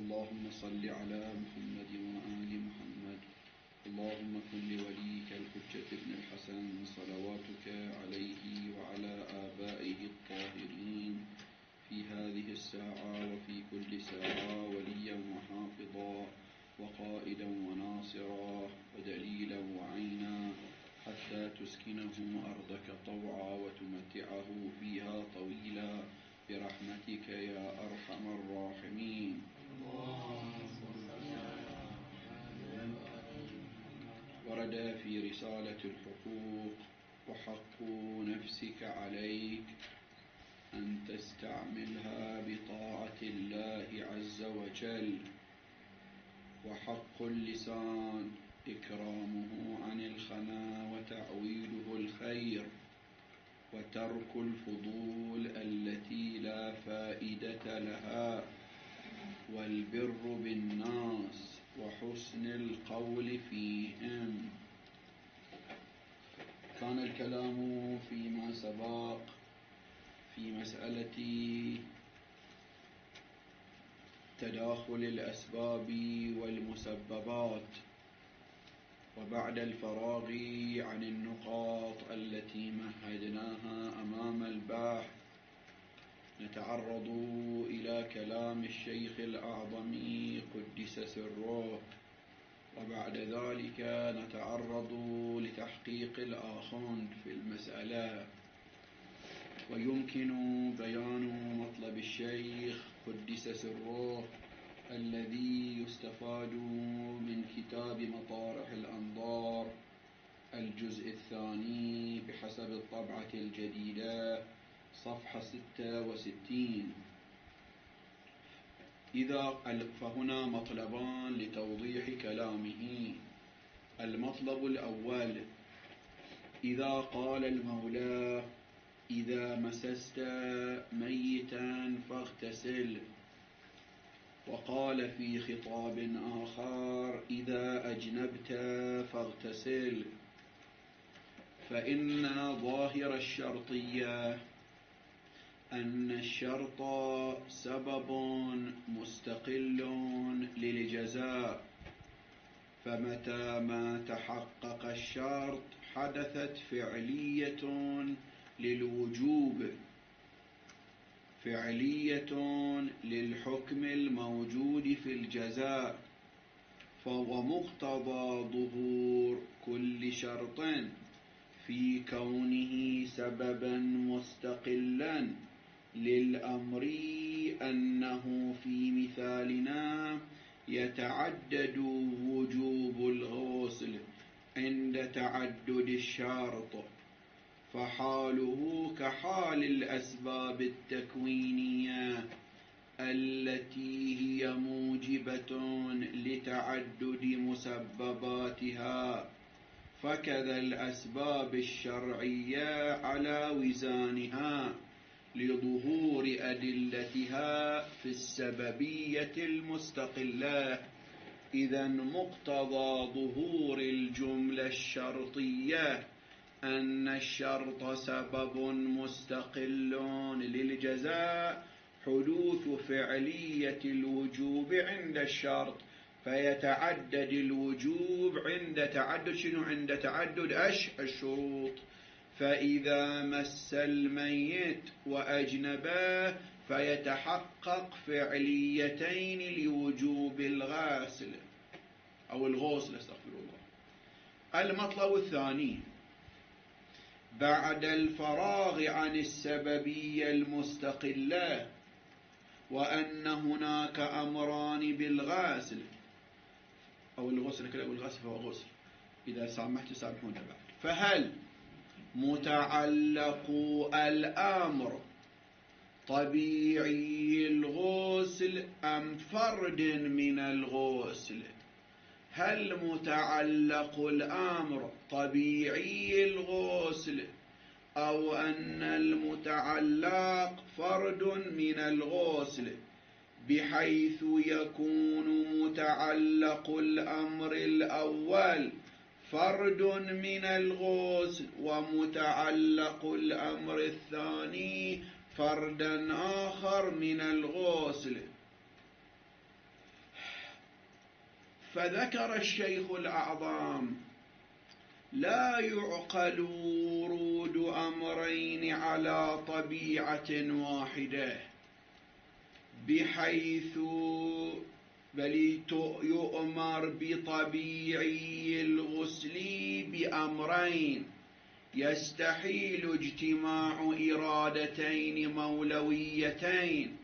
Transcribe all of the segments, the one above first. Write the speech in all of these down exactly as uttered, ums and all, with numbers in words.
اللهم صل على محمد وآل محمد. اللهم كن لوليك الحجة ابن الحسن صلواتك عليه وعلى آبائه الطاهرين في هذه الساعة وفي كل ساعة وليا وحافظا وقائدا وناصرا ودليلا وعينا حتى تسكنه أرضك طوعا وتمتعه فيها طويلا برحمتك يا أرحم الراحمين. ورد في رسالة الحقوق: وحق نفسك عليك أن تستعملها بطاعة الله عز وجل، وحق اللسان إكرامه عن الخنا وتعويله الخير، وترك الفضول التي لا فائدة لها، والبر بالناس وحسن القول فيهم. كان الكلام فيما سبق في مسألة تداخل الأسباب والمسببات، وبعد الفراغ عن النقاط التي مهدناها أمام الباحث نتعرض إلى كلام الشيخ الأعظم قدس سره، وبعد ذلك نتعرض لتحقيق الآخوند في المسألة. ويمكن بيان مطلب الشيخ قدس سره الذي يستفاد من كتاب مطارح الأنظار الجزء الثاني بحسب الطبعة الجديدة صفحة ستة وستين. إذا فهنا مطلبان لتوضيح كلامه. المطلب الأول: إذا قال المولى: إذا مسست ميتا فاغتسل، وقال في خطاب آخر: إذا أجنبت فاغتسل، فإن ظاهر الشرطية أن الشرط سبب مستقل للجزاء، فمتى ما تحقق الشرط حدثت فعلية للوجوب، فعلية للحكم الموجود في الجزاء. فهو مقتضى ظهور كل شرط في كونه سببا مستقلا للأمر أنه في مثالنا يتعدد وجوب الغسل عند تعدد الشرط، فحاله كحال الأسباب التكوينية التي هي موجبة لتعدد مسبباتها، فكذا الأسباب الشرعية على وزانها لظهور أدلتها في السببية المستقلة. إذن مقتضى ظهور الجملة الشرطية أن الشرط سبب مستقل للجزاء حدوث فعلية الوجوب عند الشرط، فيتعدد الوجوب عند تعدد شنو؟ عند تعدد أش الشروط. فإذا مس الميت وأجنبه فيتحقق فعليتين لوجوب الغسل أو الغسل، استغفر الله. المطلب الثاني: بعد الفراغ عن السببية المستقلة وأن هناك أمران بالغسل أو الغسل كلا والغسل فهو غسل، إذا سامحت سامحونا بعد. فهل متعلق الأمر طبيعي الغسل أم فرد من الغسل؟ هل متعلق الأمر طبيعي الغسل أو أن المتعلق فرد من الغسل، بحيث يكون متعلق الأمر الأول فرد من الغسل ومتعلق الأمر الثاني فردا آخر من الغسل. فذكر الشيخ الأعظم: لا يعقل ورود أمرين على طبيعة واحدة، بحيث بل يؤمر بطبيعي الغسل بأمرين يستحيل اجتماع إرادتين مولويتين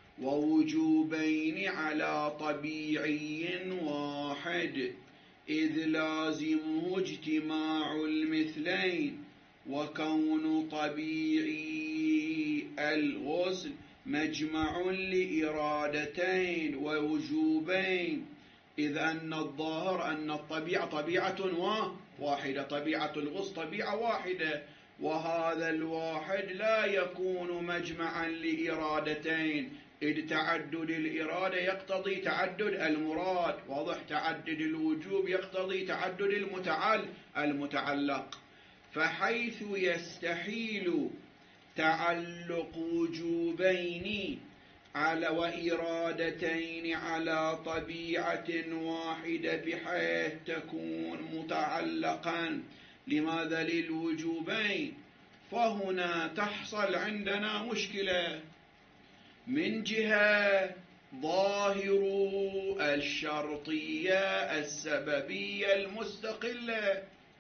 ووجوبين على طبيعي واحد، إذ لازمه اجتماع المثلين، وكون طبيعي الغسل مجمع لإرادتين ووجوبين، إذ أن الظاهر أن الطبيعة طبيعة واحدة، طبيعة الغسل طبيعة واحدة، وهذا الواحد لا يكون مجمعا لإرادتين، إذ تعدد الإرادة يقتضي تعدد المراد، واضح؟ تعدد الوجوب يقتضي تعدد المتعل المتعلق، فحيث يستحيل تعلق وجوبين على وإرادتين على طبيعة واحدة بحيث تكون متعلقا لماذا للوجوبين، فهنا تحصل عندنا مشكلة. من جهة ظاهر الشرطية السببية المستقلة،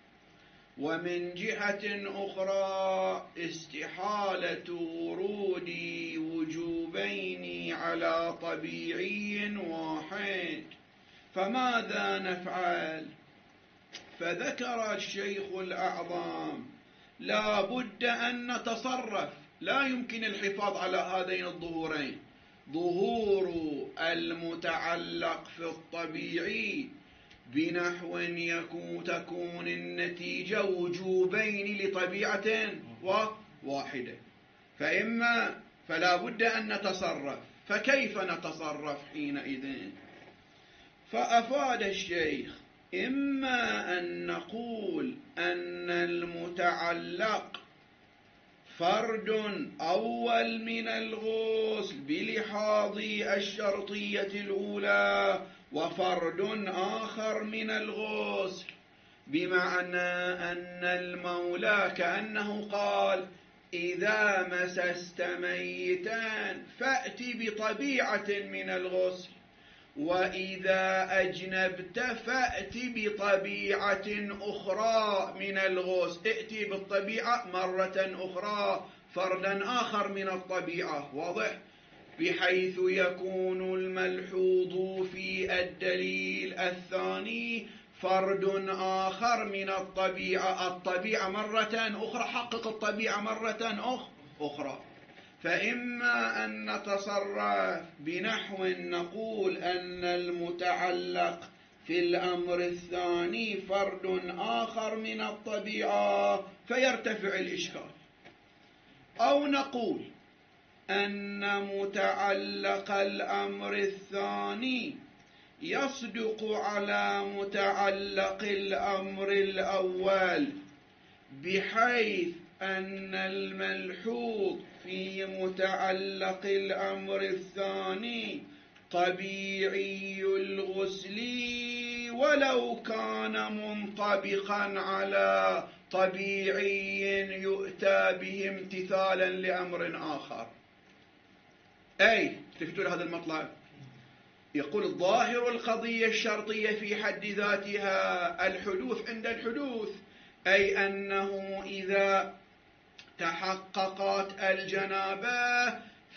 ومن جهة أخرى استحالة ورود وجوبين على طبيعي واحد، فماذا نفعل؟ فذكر الشيخ الأعظم: لا بد أن نتصرف، لا يمكن الحفاظ على هذين الظهورين، ظهور المتعلق في الطبيعي بنحو يكون تكون النتيجة وجوبين لطبيعة واحدة، فإما فلا بد أن نتصرف، فكيف نتصرف حينئذ؟ فأفاد الشيخ: إما أن نقول أن المتعلق فرد أول من الغسل بلحاظ الشرطية الأولى، وفرد آخر من الغسل، بمعنى أن المولى كأنه قال: إذا مسست ميتا فأت بطبيعة من الغسل، وإذا أجنبت فأت بطبيعة أخرى من الغسل، ائتي بالطبيعة مرة أخرى، فردا آخر من الطبيعة، واضح؟ بحيث يكون الملحوظ في الدليل الثاني فرد آخر من الطبيعة، الطبيعة مرة أخرى، حقق الطبيعة مرة أخرى. فإما أن نتصرف بنحو نقول أن المتعلق في الأمر الثاني فرد آخر من الطبيعة فيرتفع الإشكال، أو نقول أن متعلق الأمر الثاني يصدق على متعلق الأمر الأول، بحيث أن الملحوظ في متعلق الأمر الثاني طبيعي الغسل ولو كان منطبقا على طبيعي يؤتى به امتثالا لأمر آخر. أي تفتوا لهذا المطلب؟ يقول الظاهر القضية الشرطية في حد ذاتها الحدوث عند الحدوث، أي أنه إذا تحققت الجنابة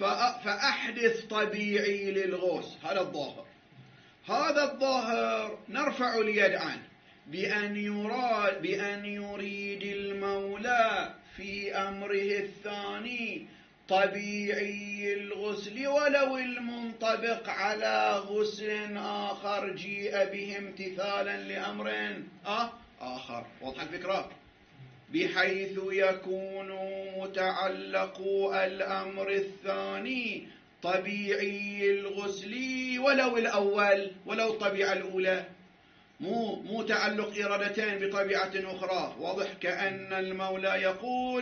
فأحدث طبيعي للغسل، هذا الظاهر. هذا الظاهر نرفع اليد عنه بأن يراد بأن يريد المولى في أمره الثاني طبيعي الغسل ولو المنطبق على غسل آخر جيء به امتثالا لأمر آخر. واضح الفكرة؟ بحيث يكون متعلق الأمر الثاني طبيعي الغسل ولو الأول، ولو الطبيعة الأولى، مو مو تعلق إرادتين بطبيعة أخرى. واضح؟ كأن المولى يقول: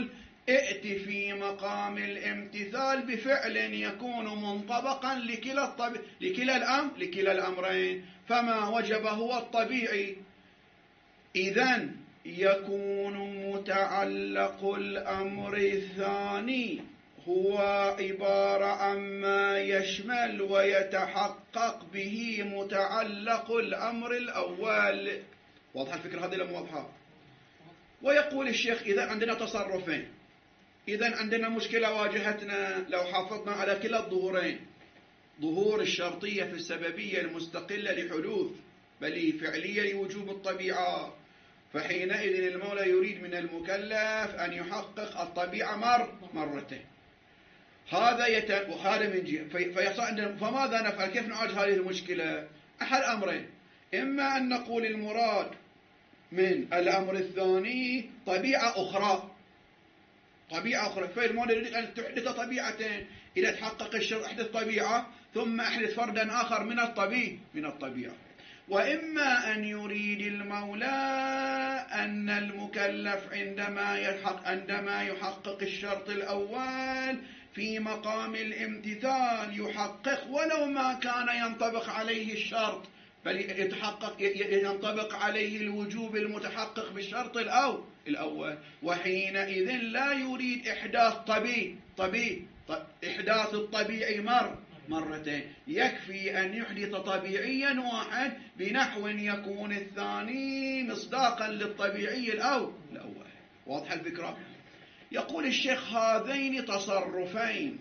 ائت في مقام الامتثال بفعل يكون منطبقا لكلا الطبيعي لكلا الأمر لكلا الأمرين، فما وجب هو الطبيعي. إذن يكون متعلق الأمر الثاني هو عبارة عما يشمل ويتحقق به متعلق الأمر الأول. واضحة الفكرة هذه لم واضحة؟ ويقول الشيخ إذا عندنا تصرفين، إذا عندنا مشكلة واجهتنا لو حافظنا على كلا الظهورين، ظهور الشرطية في السببية المستقلة لحدوث بل فعلية لوجوب الطبيعة، فحينئذ المولى يريد من المكلف أن يحقق الطبيعة مر مرتين. هذا يت... وهذا من جهة في... فيصعد. فماذا نفعل؟ كيف نعالج هذه المشكلة؟ أحد أمرين، إما أن نقول المراد من الأمر الثاني طبيعة أخرى، طبيعة أخرى، فالمولى يريد أن تحدث طبيعتين، إذا تحقق الشرط أحدث طبيعة ثم أحدث فردا آخر من الطبيعة من الطبيعة. وإما أن يريد المولى أن المكلف عندما يحقق عندما يحقق الشرط الأول في مقام الامتثال يحقق ولو ما كان ينطبق عليه الشرط، بل يتحقق ينطبق عليه الوجوب المتحقق بالشرط الأول الأول وحينئذ لا يريد إحداث طبيعي طبيعي إحداث الطبيعي مر مرتين، يكفي أن يحدث طبيعيا واحد بنحو يكون الثاني مصداقا للطبيعي الأول الأول. واضح الفكرة؟ يقول الشيخ هذين تصرفين،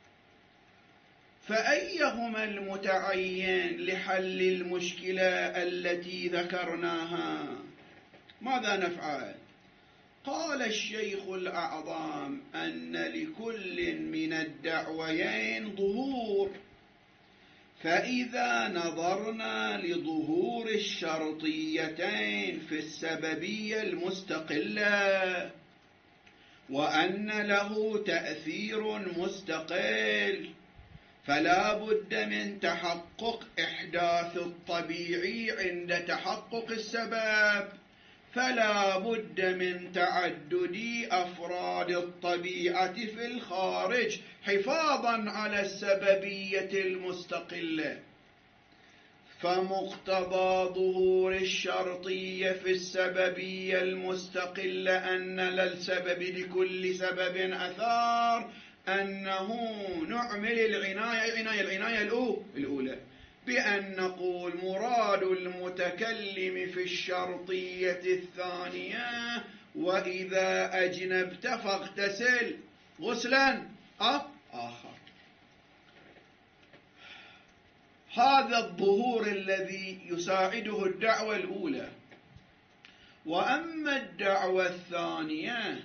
فأيهما المتعين لحل المشكلة التي ذكرناها؟ ماذا نفعل؟ قال الشيخ الأعظم أن لكل من الدعويين ظهور، فإذا نظرنا لظهور الشرطيتين في السببية المستقلة وأن له تأثير مستقل، فلا بد من تحقق إحداث الطبيعي عند تحقق السبب، فلا بد من تعدد أفراد الطبيعة في الخارج حفاظا على السببية المستقلة. فمقتضى ظهور الشرطية في السببية المستقلة أن للسبب لكل سبب أثار، أنه نعمل العناية العناية العناية الأولى بأن نقول مراد المتكلم في الشرطية الثانية وإذا أجنبت فاغتسل غسلا آخر. هذا الظهور الذي يساعده الدعوة الأولى. وأما الدعوة الثانية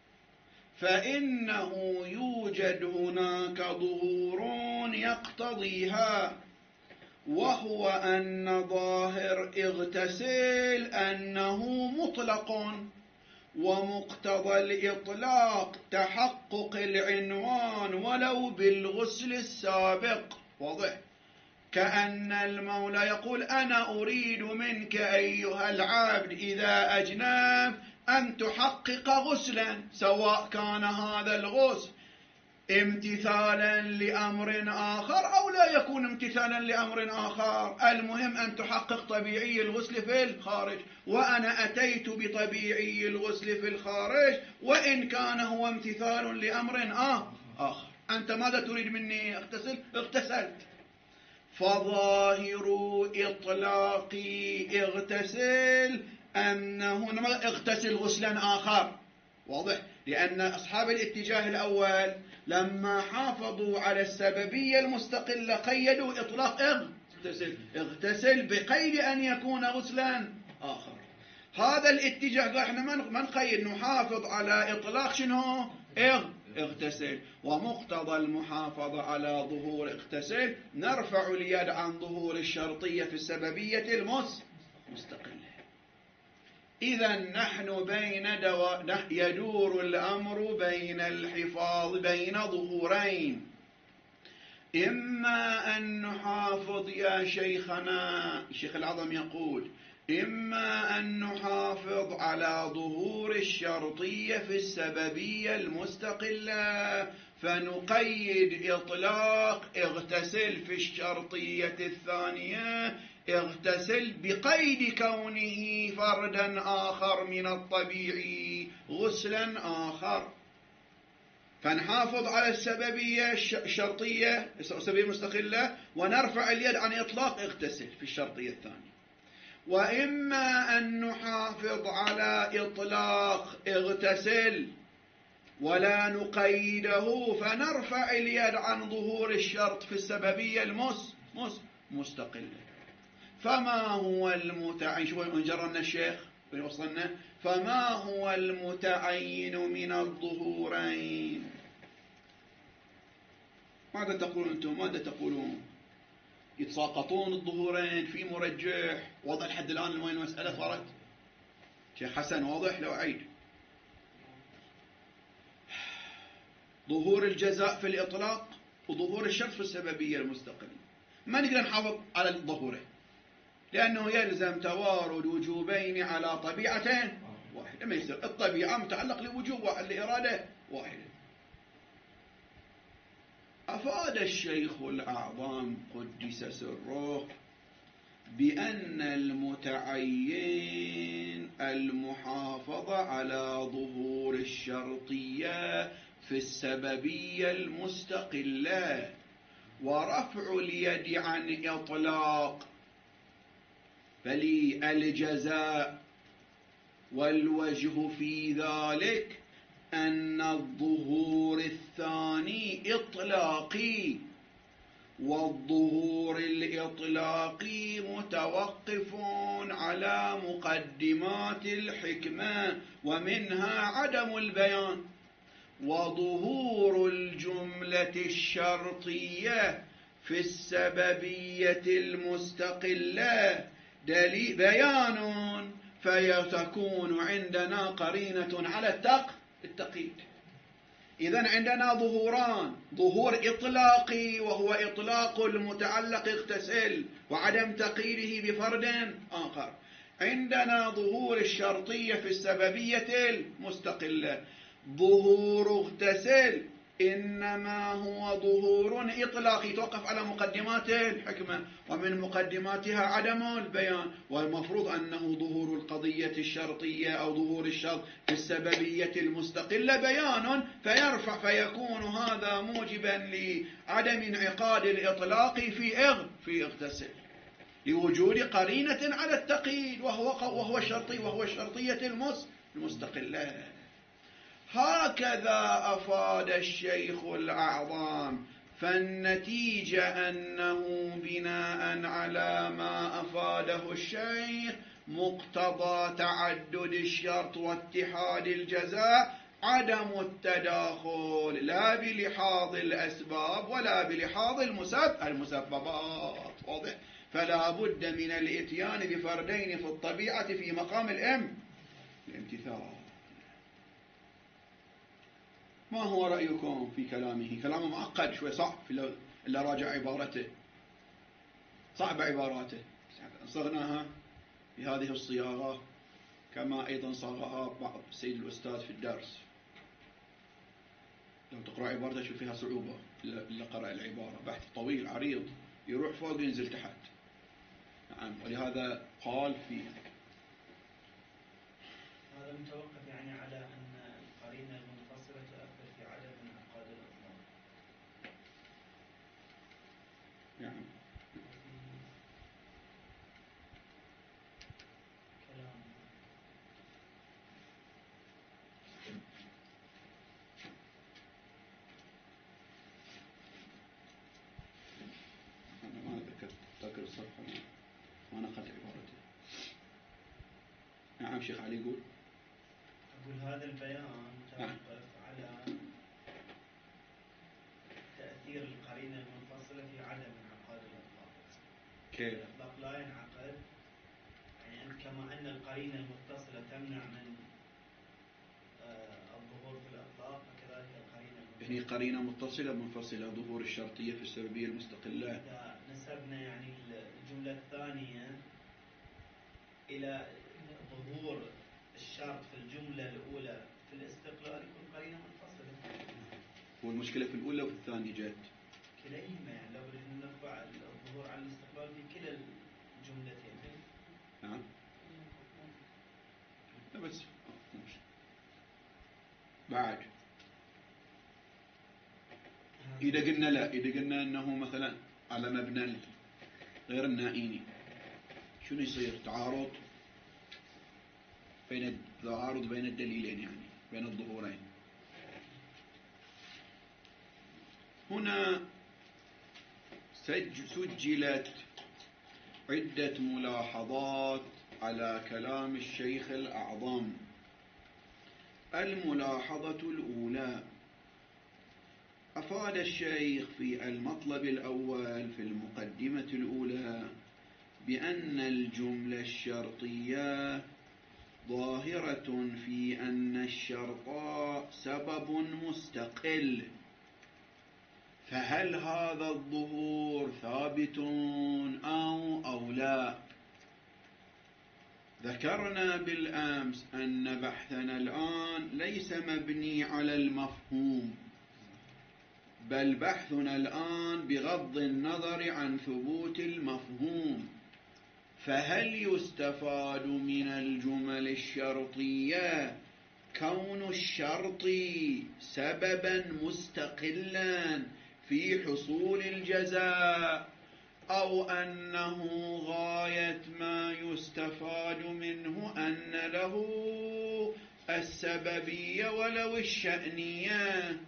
فإنه يوجد هناك ظهور يقتضيها، وهو أن ظاهر اغتسل أنه مطلق، ومقتضى الإطلاق تحقق العنوان ولو بالغسل السابق. واضح؟ كأن المولى يقول أنا أريد منك أيها العبد إذا أجنب أن تحقق غسلا، سواء كان هذا الغسل امتثالا لأمر آخر أو لا يكون امتثالا لأمر آخر، المهم أن تحقق طبيعي الغسل في الخارج، وأنا أتيت بطبيعي الغسل في الخارج وإن كان هو امتثال لأمر آخر. أنت ماذا تريد مني؟ اغتسل؟ اغتسلت. فظاهر إطلاق اغتسل أنه اغتسل غسلا آخر. واضح؟ لأن أصحاب الاتجاه الأول لما حافظوا على السببية المستقلة قيدوا إطلاق اغتسل اغتسل بقيد أن يكون غسلا آخر. هذا الاتجاه قال احنا ما نقيد، نحافظ على إطلاق شنو؟ اغتسل. ومقتضى المحافظة على ظهور اغتسل نرفع اليد عن ظهور الشرطية في السببية المستقلة. إذا نحن بين دو... يدور الأمر بين الحفاظ بين ظهورين، إما أن نحافظ يا شيخنا الشيخ العظم يقول إما أن نحافظ على ظهور الشرطية في السببية المستقلة فنقيد إطلاق اغتسل في الشرطية الثانية اغتسل بقيد كونه فردا آخر من الطبيعي غسلا آخر، فنحافظ على السببية الشرطية السببية المستقلة ونرفع اليد عن إطلاق اغتسل في الشرطية الثانية. وإما أن نحافظ على إطلاق اغتسل ولا نقيده فنرفع اليد عن ظهور الشرط في السببية المس مس مستقلة. فما هو المتعين؟ شوي انجرنا الشيخ وصلنا. فما هو المتعين من الظهورين؟ ماذا تقولون أنتم؟ ماذا تقولون؟ يتساقطون الظهورين في مرجح؟ واضح لحد الآن وين المسألة صارت؟ شيخ حسن واضح؟ لو أعيد. ظهور الجزاء في الإطلاق وظهور الشرط في السببية المستقلة ما نقدر نحافظ على الظهورين لأنه يلزم توارد وجوبين على طبيعتين واحدة. ما يصير الطبيعة متعلق لوجوب واحد لإرادة واحدة. أفاد الشيخ الأعظم قدس سره بأن المتعين المحافظة على ظهور الشرطية في السببية المستقلة ورفع اليد عن إطلاق فللجزاء، والوجه في ذلك أن الظهور الثاني إطلاقي والظهور الإطلاقي متوقف على مقدمات الحكمة ومنها عدم البيان، وظهور الجملة الشرطية في السببية المستقلة دليل بيان فيتكون عندنا قرينة على التق التقييد. إذن عندنا ظهوران، ظهور إطلاقي وهو إطلاق المتعلق اغتسل وعدم تقييده بفرد آخر، عندنا ظهور الشرطية في السببية المستقلة. ظهور اغتسل إنما هو ظهور إطلاقي توقف على مقدمات الحكمة ومن مقدماتها عدم البيان، والمفروض أنه ظهور القضية الشرطية أو ظهور الشرط في السببية المستقلة بيان فيرفع فيكون هذا موجبا لعدم انعقاد الإطلاق في إغ في اغتسل لوجود قرينة على التقييد وهو وهو الشرطي وهو الشرطية المستقلة. هكذا أفاد الشيخ الأعظم، فالنتيجة أنه بناء على ما أفاده الشيخ مقتضى تعدد الشرط واتحاد الجزاء عدم التداخل لا بلحاظ الأسباب ولا بلحاظ المسببات. واضح؟ فلا بد من الاتيان بفردين في الطبيعة في مقام الام الامتثال. ما هو رأيكم في كلامه؟ كلامه معقد شوي صعب إلا راجع عبارته، صعب عباراته، صغناها بهذه الصياغة كما أيضا صاغها بعض السيد الأستاذ في الدرس. لو تقرأ عبارته شوف فيها صعوبة إلا قرأ العبارة، بحث طويل عريض يروح فوق ينزل تحت. نعم، ولهذا قال فيه هذا متوقف يعني على أن القرينة المنفصلة تؤثر في عدم انعقاد الأطلاق. يعني كلام أنا ما ذكرت ذاكر الصفحة ما نقلت عبارته. نعم شيخ علي يقول أقول هذا البيان متوقف على تأثير القرينة المنفصلة في عدم انعقاد الأطلاق. كيف؟ الأطلاق لا ينعقد يعني كما أن القرينة المتصلة تمنع من الظهور في الأطلاق وكذلك القرينة المنفصلة. يعني قرينة متصلة منفصلة ظهور الشرطية في السببية المستقلة. إذا نسبنا يعني الجملة الثانية إلى ظهور الشرط في الجملة الأولى في الاستقلال يكون قرينة منفصلة. والمشكلة في الأولى وفي الثانية جت كليهما، يعني لابد أن نرفع الظهور عن الاستقلال في كلا الجملتين. نعم. لا بس بعد إذا قلنا لا، إذا قلنا أنه مثلا على مبنى غير النائيني، شنو يصير؟ تعارض بين تعارض بين الدليلين، يعني بين الظهورين. هنا سجلت عدة ملاحظات على كلام الشيخ الأعظم. الملاحظة الأولى: أفاد الشيخ في المطلب الأول في المقدمة الأولى بأن الجملة الشرطية ظاهرة في أن الشرط سبب مستقل، فهل هذا الظهور ثابت أو أو لا؟ ذكرنا بالأمس أن بحثنا الآن ليس مبني على المفهوم، بل بحثنا الآن بغض النظر عن ثبوت المفهوم. فهل يستفاد من الجمل الشرطية كون الشرط سببا مستقلا في حصول الجزاء، أو أنه غاية ما يستفاد منه أن له السببية ولو الشأنية،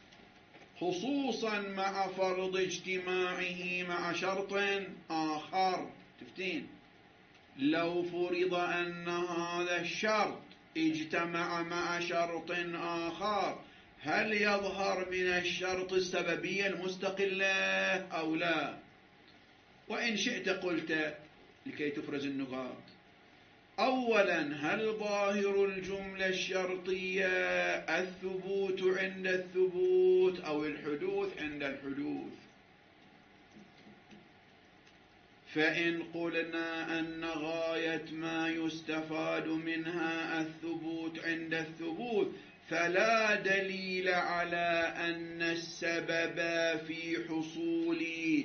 خصوصا مع فرض اجتماعه مع شرط آخر؟ تفتين لو فرض أن هذا الشرط اجتمع مع شرط آخر، هل يظهر من الشرط السببية المستقلة أو لا؟ وإن شئت قلت لكي تفرز النقاط: أولا، هل ظاهر الجملة الشرطية الثبوت عند الثبوت أو الحدوث عند الحدوث؟ فإن قلنا أن غاية ما يستفاد منها الثبوت عند الثبوت، فلا دليل على أن السبب في حصول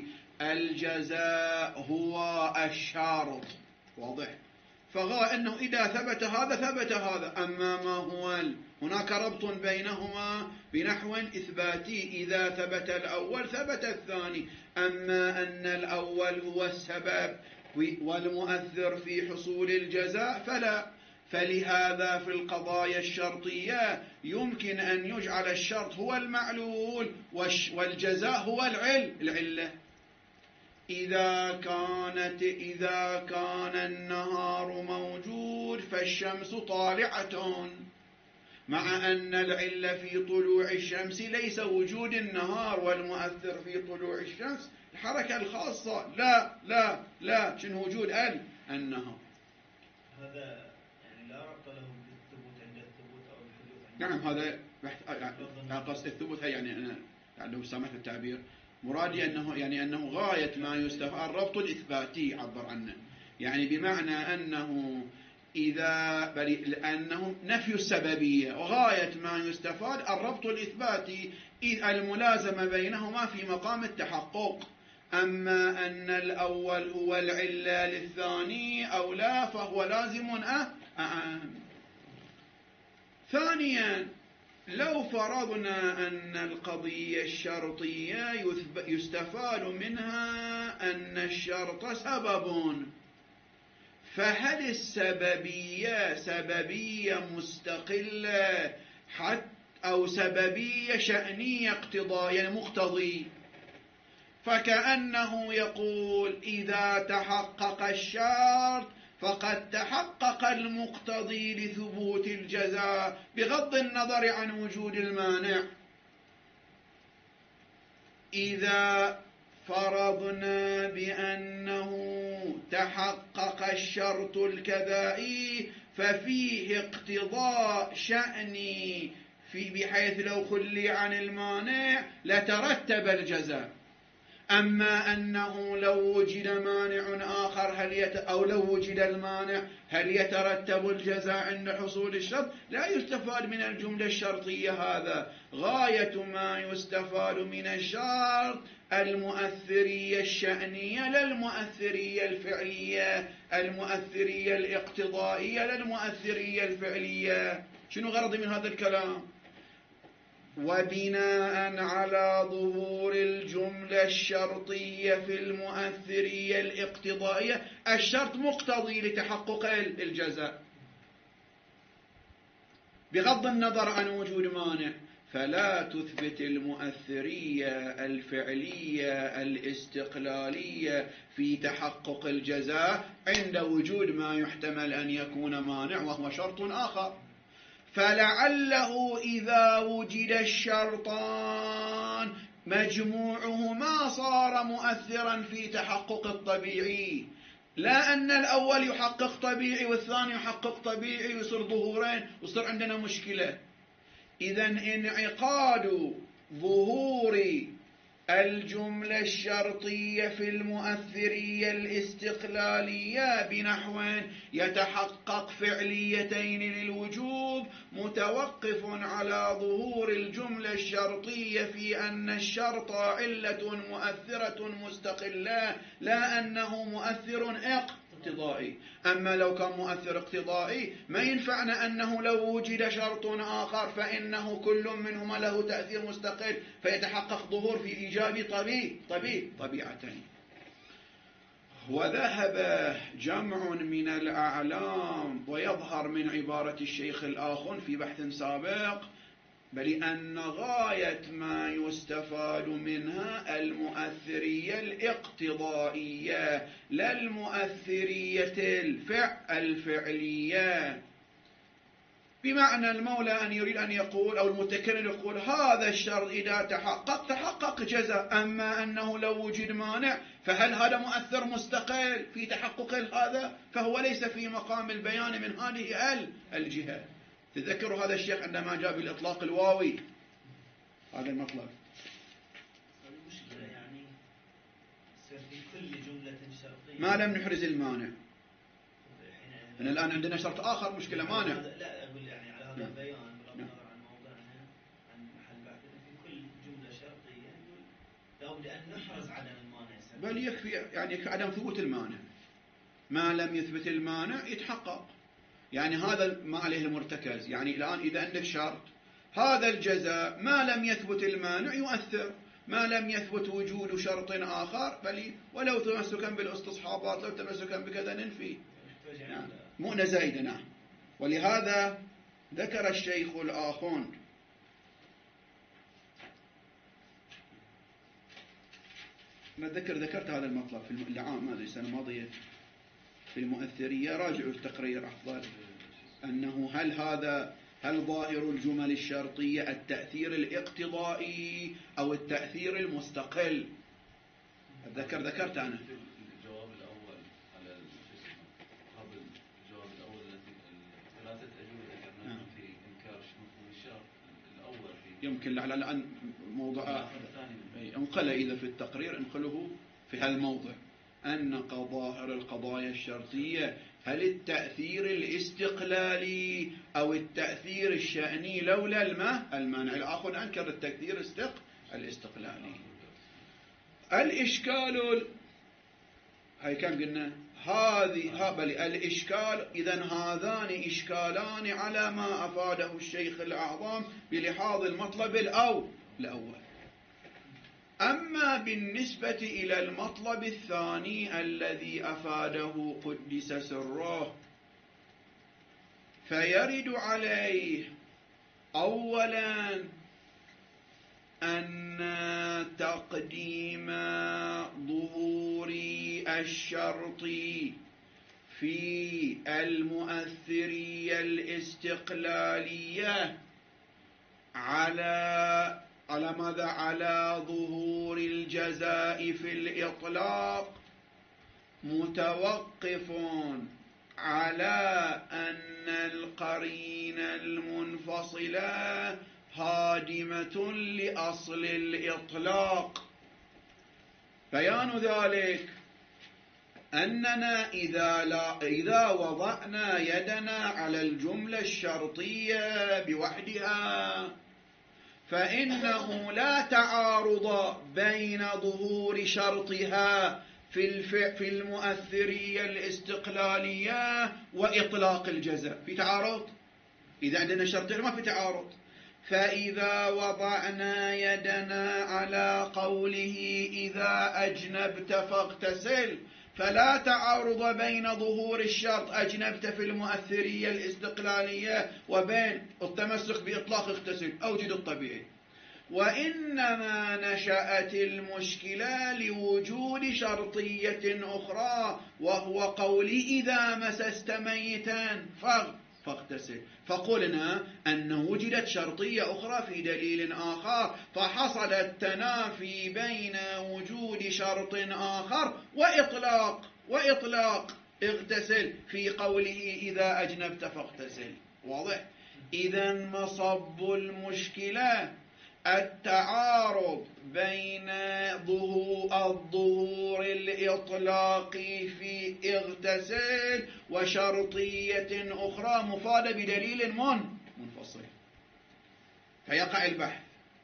الجزاء هو الشرط. واضح؟ فغا أنه إذا ثبت هذا ثبت هذا. أما ما هو ال... هناك ربط بينهما بنحو إثباتي: إذا ثبت الأول ثبت الثاني. أما أن الأول هو السبب والمؤثر في حصول الجزاء فلا. فلهذا في القضايا الشرطية يمكن أن يجعل الشرط هو المعلول والجزاء هو العل العلة. إذا كانت إذا كان النهار موجود فالشمس طالعة، مع أن العلة في طلوع الشمس ليس وجود النهار، والمؤثر في طلوع الشمس الحركة الخاصة. لا لا لا شنو وجود ال النهار. هذا يعني لا ربط له بالثبوت عند الثبوت أو الحدوث. نعم، هذا بحث قصد الثبوت. يعني أنا لو سمحت التعبير مرادي أنه يعني أنه غاية ما يستفاد الربط الإثباتي عبر عنه، يعني بمعنى أنه إذا بل أنه نفي السببية، وغاية ما يستفاد الربط الإثباتي، إذ الملازمة بينهما في مقام التحقق. أما أن الأول هو العلة للثاني أو لا فهو لازم أه أعام. ثانيا، لو فرضنا أن القضية الشرطية يستفاد منها أن الشرط سبب، فهل السببية سببية مستقلة حتى أو سببية شأنية اقتضاء مقتضي؟ فكأنه يقول إذا تحقق الشرط فقد تحقق المقتضي لثبوت الجزاء بغض النظر عن وجود المانع. إذا فرضنا بأنه تحقق الشرط الكذائي ففيه اقتضاء شأني في بحيث لو خلي عن المانع لترتب الجزاء. أما أنه لو وجد مانع آخر هل يت... أو لو وجد المانع هل يترتب الجزاء عند حصول الشرط؟ لا يستفاد من الجملة الشرطية هذا. غاية ما يستفاد من الشرط المؤثرية الشأنية لا المؤثرية الفعلية، المؤثرية الاقتضائية لا المؤثرية الفعلية. شنو غرضي من هذا الكلام؟ وبناء على ظهور الجملة الشرطية في المؤثرية الاقتضائية، الشرط مقتضي لتحقق الجزاء بغض النظر عن وجود مانع، فلا تثبت المؤثرية الفعلية الاستقلالية في تحقق الجزاء عند وجود ما يحتمل أن يكون مانع وهو شرط آخر. فلعله إذا وجد الشرطان مجموعهما صار مؤثرا في تحقق الطبيعي، لا أن الأول يحقق طبيعي والثاني يحقق طبيعي ويصير ظهورين ويصير عندنا مشكلة. إذن انعقاد ظهور الجملة الشرطية في المؤثرية الاستقلالية بنحو يتحقق فعليتين للوجوب متوقف على ظهور الجملة الشرطية في أن الشرط علة مؤثرة مستقلة لا أنه مؤثر اقتضائي. أما لو كان مؤثر اقتضائي ما ينفعنا أنه لو وجد شرط آخر فإنه كل منهما له تأثير مستقل فيتحقق ظهور في إيجاب طبيعي طبيعي طبيعتين. وذهب جمع من الأعلام ويظهر من عبارة الشيخ الآخن في بحث سابق بل أن غاية ما يستفاد منها المؤثرية الاقتضائية لا المؤثرية الفع الفعلية. بمعنى المولى أن يريد أن يقول أو المتكلم يقول هذا الشرط إذا تحقق تحقق جزاء، أما أنه لو وجد مانع فهل هذا مؤثر مستقل في تحقق هذا؟ فهو ليس في مقام البيان من هذه الجهة. تذكروا هذا الشيخ عندما جاء بالإطلاق الواوي هذا المطلب. المشكلة يعني في كل جملة شرطية ما لم نحرز المانع. أنا الآن عندنا شرط آخر مشكلة مانع. لا أقول يعني على هذا البيان بغض النظر عن موضوعنا عن محل بحثنا في كل جملة شرطية لابد أن نحرز عدم المانع. بل يكفي يعني عدم ثبوت المانع. ما لم يثبت المانع يتحقق. يعني هذا ما عليه المرتكز. يعني الآن إذا عندك شرط هذا الجزاء ما لم يثبت المانع يؤثر، ما لم يثبت وجود شرط آخر بل ولو تمسكا بالاستصحابات لو تمسكا بكذا ننفي يعني مؤنة زايدة. نعم. ولهذا ذكر الشيخ الآخون ما ذكر ذكرت هذا المطلب في العام هذه السنة الماضية في المؤثرية. راجعوا التقرير أفضل أنه هل هذا هل ظاهر الجمل الشرطية التأثير الاقتضائي أو التأثير المستقل؟ ذكر ذكرت أنا الجواب الأول على قبل الجواب الأول التي ثلاثة أجوبة ذكرناها في إنكار مفهوم الشرط الأول في يمكن لعل الآن موضوع انقل إذا في التقرير انقله في هالموضع أن ظاهر القضايا الشرطية هل التأثير الاستقلالي أو التأثير الشأني لولا الماء المانع. الآخر أنكر التأثير استق الاستقلالي. الإشكال هاي كم قلنا هذه بل الإشكال إذن هذان إشكالان على ما أفاده الشيخ الأعظم بلحاظ المطلب الأول الأول. أما بالنسبة إلى المطلب الثاني الذي أفاده قدس سره فيرد عليه أولا أن تقديم ظهور الشرط في المؤثرية الاستقلالية على على ماذا؟ على ظهور الجزاء في الإطلاق متوقف على أن القرين المنفصلة هادمة لأصل الإطلاق. بيان ذلك أننا إذا, لا إذا وضعنا يدنا على الجملة الشرطية بوحدها فإنه لا تعارض بين ظهور شرطها في, في المؤثرية الاستقلالية وإطلاق الجزاء. في تعارض؟ إذا عندنا شرطين ما في تعارض. فإذا وضعنا يدنا على قوله إذا أجنبت فاغتسل فلا تعارض بين ظهور الشرط أجنبت في المؤثرية الاستقلالية وبين التمسك بإطلاق اغتسل أوجد الطبيعي. وإنما نشأت المشكلة لوجود شرطية أخرى وهو قولي إذا مسست ميتا فاغتسل. فقلنا أن وجدت شرطية أخرى في دليل آخر فحصل التنافي بين وجود شرط آخر وإطلاق وإطلاق اغتسل في قوله إذا أجنبت فاغتسل. واضح؟ إذن مصب المشكلة التعارض بين الظهور الإطلاقي في اغتسل وشرطية أخرى مفادة بدليل منفصل. فيقع البحث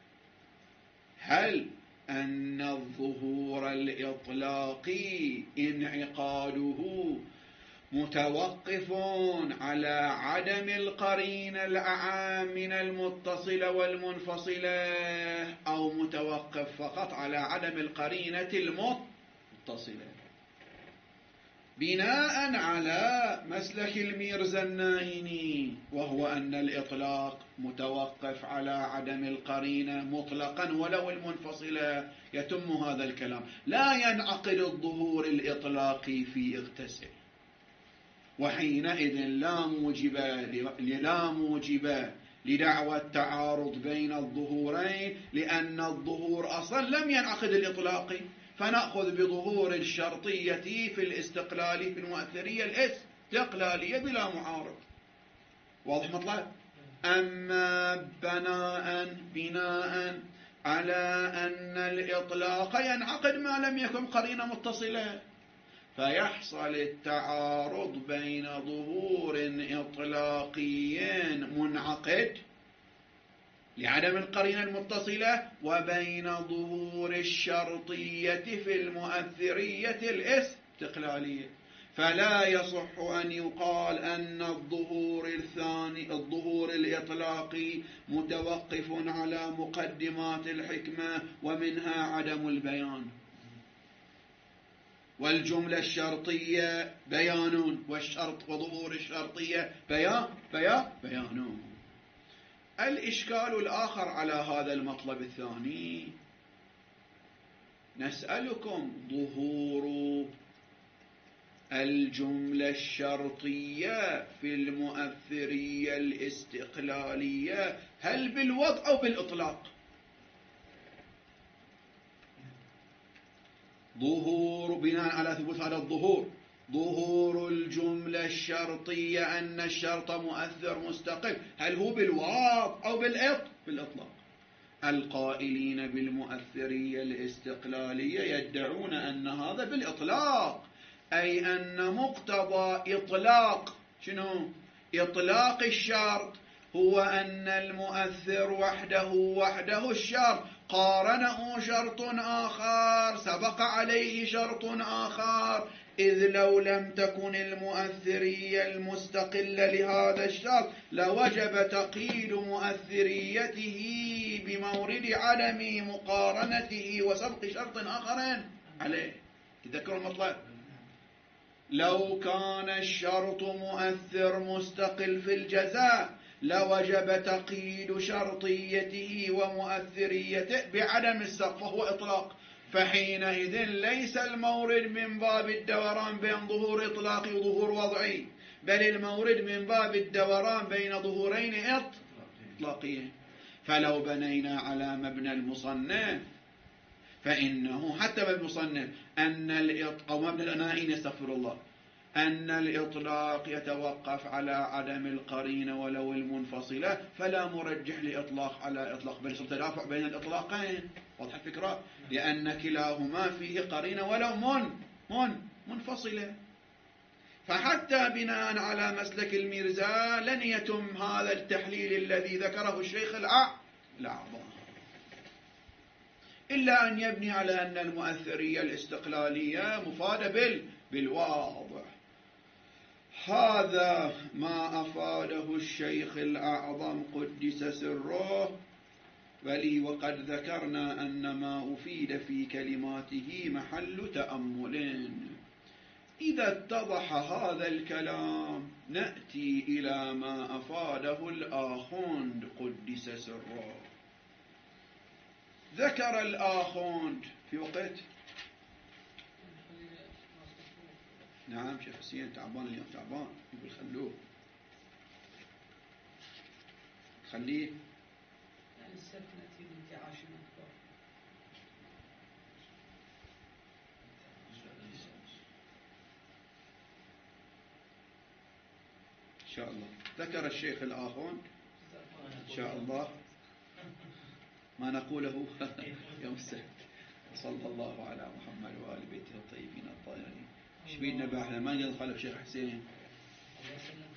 هل أن الظهور الإطلاقي انعقاده متوقف على عدم القرينة الأعام من المتصلة والمنفصلة أو متوقف فقط على عدم القرينة المتصلة؟ بناء على مسلك الميرزا النائني وهو أن الإطلاق متوقف على عدم القرينة مطلقا ولو المنفصلة يتم هذا الكلام. لا ينعقد الظهور الإطلاقي في اغتسل وحينئذ لا موجب لا موجب لدعوى التعارض بين الظهورين لأن الظهور أصلا لم ينعقد الإطلاقي فنأخذ بظهور الشرطية في الاستقلالي في المؤثرية الاستقلالية بلا معارض. واضح مطلب؟ أما بناء بناء على أن الإطلاق ينعقد ما لم يكن قرينة متصلة فيحصل التعارض بين ظهور إطلاقي منعقد لعدم القرينة المتصلة وبين ظهور الشرطية في المؤثرية الاستقلالية. فلا يصح أن يقال أن الظهور الثاني الظهور الإطلاقي متوقف على مقدمات الحكمة ومنها عدم البيان. والجملة الشرطية بيان والشرط وظهور الشرطية بيان بيان بيان. الإشكال الآخر على هذا المطلب الثاني نسألكم ظهور الجملة الشرطية في المؤثرية الاستقلالية هل بالوضع أو بالإطلاق؟ ظهور بناء على ثبوت هذا الظهور ظهور الجملة الشرطية أن الشرط مؤثر مستقل هل هو بالوضع أو بالإطلاق؟ القائلين بالمؤثرية الاستقلالية يدعون أن هذا بالإطلاق أي أن مقتضى إطلاق شنو؟ إطلاق الشرط هو أن المؤثر وحده وحده الشرط قارنه شرط آخر سبق عليه شرط آخر إذ لو لم تكن المؤثرية المستقلة لهذا الشرط لوجب تقييد مؤثريته بمورد عدم مقارنته وسبق شرط آخر عليه. تذكروا المطلب؟ لو كان الشرط مؤثر مستقل في الجزاء لوجب تقييد شرطيته ومؤثريته بعدم السبق فهو إطلاق. فحينئذ ليس المورد من باب الدوران بين ظهور إطلاقي وظهور وضعي بل المورد من باب الدوران بين ظهورين إطلاقيين. فلو بنينا على مبنى المصنف فإنه حتى بالمصنف أن الإط... أو مبنى النائين يستغفر الله أن الإطلاق يتوقف على عدم القرينة ولو المنفصلة، فلا مرجح لإطلاق على إطلاق، بل تدافع بين الإطلاقين. واضح الفكرة؟ لأن كلاهما فيه قرينة ولو من من منفصلة. فحتى بناء على مسلك الميرزا لن يتم هذا التحليل الذي ذكره الشيخ الأعظم، إلا أن يبني على أن المؤثرية الاستقلالية مفادة بالواضح. هذا ما أفاده الشيخ الأعظم قدس سره، بل وقد ذكرنا أن ما أفيد في كلماته محل تأمل. إذا اتضح هذا الكلام نأتي إلى ما أفاده الآخوند قدس سره. ذكر الآخوند في وقت نعم شيخ حسين تعبان اليوم، تعبان يقول خلوه خليه يعني السبت نأتي بانتعاش أكبر. إن شاء الله. ذكر الشيخ الآخوند إن شاء الله ما نقوله يوم السبت. صلى الله على محمد وآل بيته الطيبين الطاهرين. ايش بيدنا بأحنا ما نقدر نخالف شيخ حسين.